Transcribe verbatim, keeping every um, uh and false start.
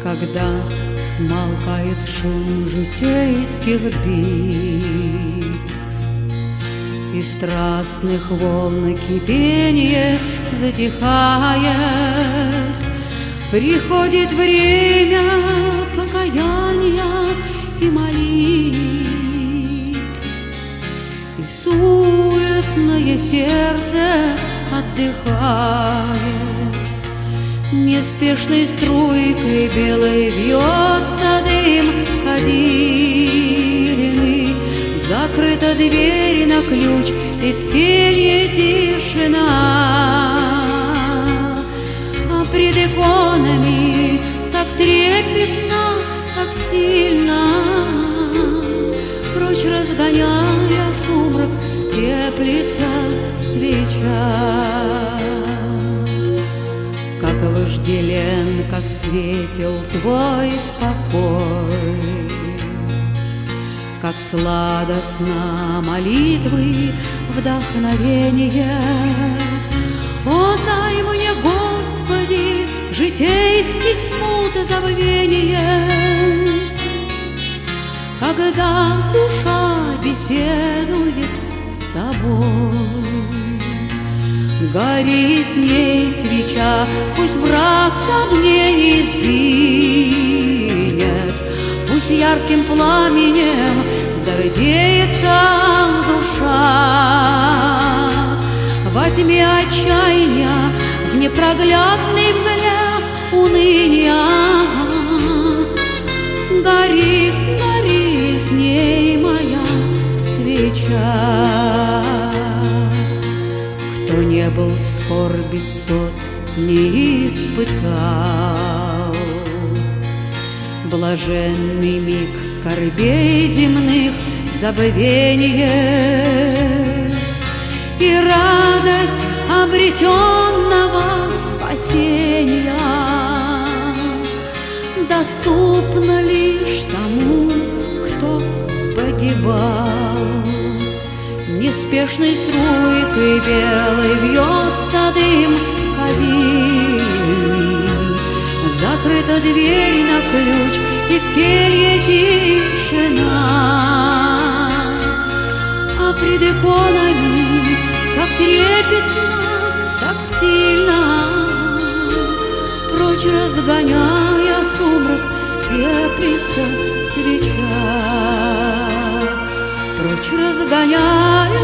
Когда смолкает шум житейских бит и страстных волн кипенье затихает, приходит время покаяния и молитв, и суетное сердце отдыхает. Неспешной струйкой белой вьется дым кадильный, закрыта дверь на ключ, и в келье тишина. А пред иконами так трепетно, так сильно, прочь разгоняя сумрак, теплится свеча. Как вожделен, как светел твой покой, как сладостна молитвы вдохновение. О, дай мне, Господи, житейских смут забвение, когда душа беседует с тобой. Гори с ней свеча, пусть враг сомнений сгинет, пусть ярким пламенем зародеется душа. Во тьме отчаяния, в непроглядной мгле уныния, гори, гори с ней моя свеча. Кто не был в скорби, тот не испытал блаженный миг скорбей земных забвение и радость обретенного спасения доступна лишь тому, кто погибал. Неспешной струйкой белой вьется дым кадильный, закрыта дверь на ключ, и в келье тишина. А пред иконами так трепетно, так сильно, прочь разгоняя сумрак, теплится свеча. Прочь разгоняя